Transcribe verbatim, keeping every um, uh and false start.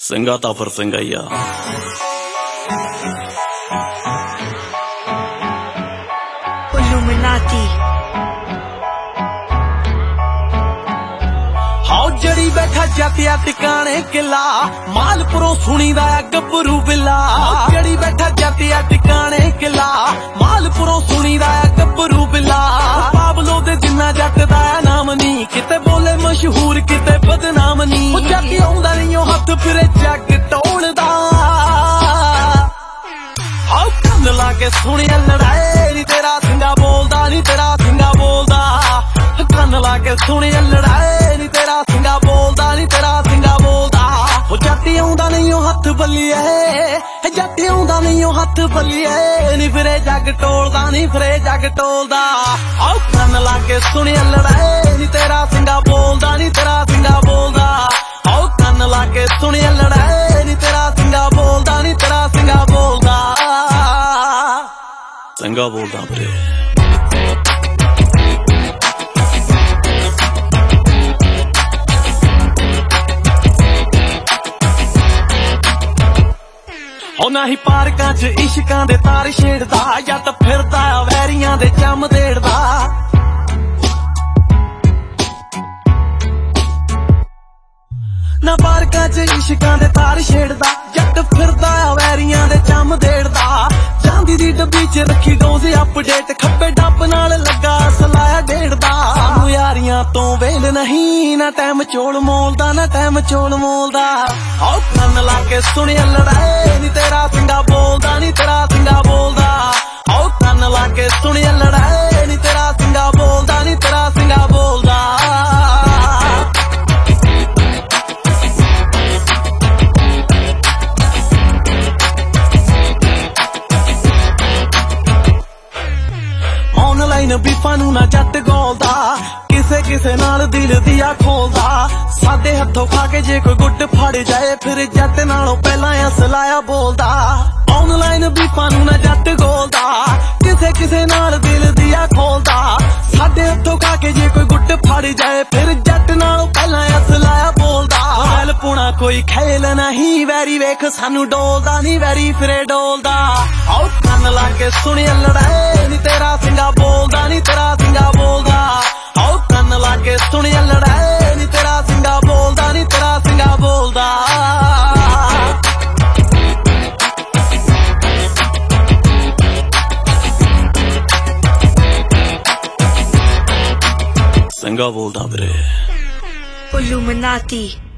ਸਿੰਘਾ ਤਾਂ ਫਿਰ ਸਿੰਘਾ ਹੀ ਆ। ਹਾਉ ਜੜੀ ਬੈਠਾ ਜੱਟਿਆ ਟਿਕਾਣੇ ਕਿਲਾ, ਮਾਲਪੁਰੋਂ ਸੁਣੀਦਾ ਆ ਗੱਭਰੂ ਬਿੱਲਾ। ਜੜੀ ਬੈਠਾ ਜੱਟਿਆ ਟਿਕਾਣੇ ਕਿਲਾ, ਮਾਲਪੁਰੋਂ ਸੁਣੀਦਾ ਆ ਗੱਭਰੂ ਬਿੱਲਾ। ਪਾਬਲੋ ਦੇ ਜਿੰਨਾ ਜੱਟ ਦਾ ਨਾਮ ਨੀ, ਕਿਤੇ ਬੋਲੇ ਮਸ਼ਹੂਰ ਕਿਤੇ ਬਦਨਾਮ ਨੀ। ਉਹ ਜੱਟ ਆਉਂਦਾ ਨੀ ਉਹ ਹੱਥ ਫਿਰੇ ਜੱਗ ਟੋਲਦਾ। ਹਾਉ ਕੰਨ ਲਾ ਕੇ ਸੁਣਿਆ ਲੜਾਈ ਨੀ ਤੇਰਾ ਸਿੰਘਾ ਬੋਲਦਾ, ਨੀ ਤੇਰਾ ਸਿੰਘਾ ਬੋਲਦਾ। ਕੰਨ ਲਾ ਕੇ ਸੁਣਿਆ ਲੜਾਈ ਨੀ ਤੇਰਾ ਸਿੰਘਾ ਬੋਲਦਾ, ਨੀ ਤੇਰਾ ਸਿੰਘਾ ਬੋਲਦਾ। ਉਹ ਜੱਟ ਆਉਂਦਾ ਨਹੀਂ ਉਹ ਹੱਥ ਬੱਲੀਏ, ਜੱਟ ਆਉਂਦਾ ਨਹੀਂ ਉਹ ਹੱਥ ਬੱਲੀਏ। ਨੀ ਫਿਰੇ ਜੱਗ ਟੋਲਦਾ, ਨੀ ਫਿਰੇ ਜੱਗ ਟੋਲਦਾ। ਆਓ ਕੰਨ ਲਾ ਕੇ ਸੁਣਿਆ ਲੜਾਈ ਨੀ ਤੇਰਾ ਸਿੰਘਾ ਬੋਲਦਾ, ਨੀ ਤੇਰਾ ਸਿੰਘਾ ਬੋਲਦਾ। ਆਓ ਕੰਨ ਲਾ ਕੇ ਸੁਣਿਆ ਲੜਾਈ ਨੀ ਤੇਰਾ ਸਿੰਘਾ ਬੋਲਦਾ, ਨੀ ਤੇਰਾ ਸਿੰਘਾ ਬੋਲਦਾ। ਸਿੰਘਾ ਬੋਲਦਾ ਵੀਰੇ। ਉਹ ਨਹੀਂ ਪਾਰਕਾਂ ਚ ਇਸ਼ਕਾਂ ਦੇ ਤਾਰ ਛੇੜਦਾ, ਜੱਟ ਫਿਰਦਾ ਵੈਰੀਆਂ ਦੇ ਚੰਮ ਦੇੜਦਾ। ਨਾ ਪਾਰਕਾਂ ਚ ਇਸ਼ਕਾਂ ਦੇ ਤਾਰ ਛੇੜਦਾ, ਜੱਟ ਫਿਰਦਾ ਵੈਰੀਆਂ ਦੇ ਚੰਮ ਦੇੜਦਾ। ਚਾਂਦੀ ਦੀ ਡੱਬੀ ਚ ਰੱਖੀ ਡੋਜ਼ ਅਪਡੇਟ, ਖੱਬੇ ਡੱਬ ਨਾਲ ਲੱਗਾ ਸਲਾਇਆ ਡੇੜਦਾ। ਸਾਨੂੰ ਯਾਰੀਆਂ ਤੋਂ ਵੇਲ ਨਹੀਂ, ਨਾ ਟਾਈਮ ਚੋਲ ਮੋਲਦਾ, ਨਾ ਟਾਈਮ ਚੋਲ ਮੋਲਦਾ। ਆਓ ਕੰਨ ਲਾ ਕੇ ਸੁਣਿਆ ਲੜਾਈ ਨੀ ਤੇਰਾ ਸਿੰਘਾ ਬੋਲਦਾ, ਨੀ ਤੇਰਾ ਸਿੰਘਾ ਬੋਲਦਾ। ਆਓ ਕੰਨ ਲਾ ਕੇ ਸੁਣਿਆ ਲੜਾਈ ਨੀ ਤੇਰਾ ਸਿੰਘਾ ਬੋਲਦਾ, ਨੀ ਤੇਰਾ ਸਿੰਘਾ ਬੋਲਦਾ। ਆਨਲਾਈਨ ਬੀਫਾਂ ਨੂੰ ਨਾ ਜੱਟ ਗੋਲਦਾ, ਕਿਸੇ ਕਿਸੇ ਨਾਲ ਦਿਲ ਦੀਆਂ ਖੋਲਦਾ। ਸਾਡੇ ਹੱਥੋਂ ਖਾ ਕੇ ਜੇ ਕੋਈ ਗੁੱਟ ਫੜ ਜਾਏ, ਫਿਰ ਜੱਟ ਨਾਲੋਂ ਪਹਿਲਾਂ ਅਸਲਾਇਆ ਬੋਲਦਾ। ਆਨਲਾਈਨ ਬੀਫਾਂ ਨੂੰ ਨਾ ਜੱਟ ਗੋਲਦਾ, ਕਿਸੇ ਕਿਸੇ ਨਾਲ ਦਿਲ ਦੀਆਂ ਖੋਲਦਾ। ਸਾਡੇ ਹੱਥੋਂ ਖਾ ਕੇ ਜੇ ਕੋਈ ਗੁੱਟ ਫੜ ਜਾਏ, ਫਿਰ ਜੱਟ ਨਾਲੋਂ ਪਹਿਲਾਂ ਅਸਲਾਇਆ ਬੋਲਦਾ। ਵੈਲ ਪੁਣਾ ਕੋਈ ਖੇਲ ਨਹੀਂ, ਵੈਰੀ ਵੇਖ ਸਾਨੂੰ ਡੋਲਦਾ, ਨੀ ਵੈਰੀ ਫਿਰੇ ਡੋਲਦਾ। ਆਓ ਕੰਨ ਲਾ ਕੇ ਸੁਣਿਆ ਲੜਾਈ ਨੀ ਤੇਰਾ ਸਿੰਘਾ ਬੋਲਦਾ, ਨੀ ਤੇਰਾ ਸਿੰਘਾ ਬੋਲਦਾ। ਆਓ ਕੰਨ ਲਾ ਕੇ ਸੁਣਿਆ ਲੜਾਈ ਨੀ ਤੇਰਾ ਸਿੰਘਾ ਬੋਲਦਾ, ਨੀ ਤੇਰਾ ਸਿੰਘਾ ਬੋਲਦਾ। ਸਿੰਘਾ ਬੋਲਦਾ ਵੀਰੇ। Illuminati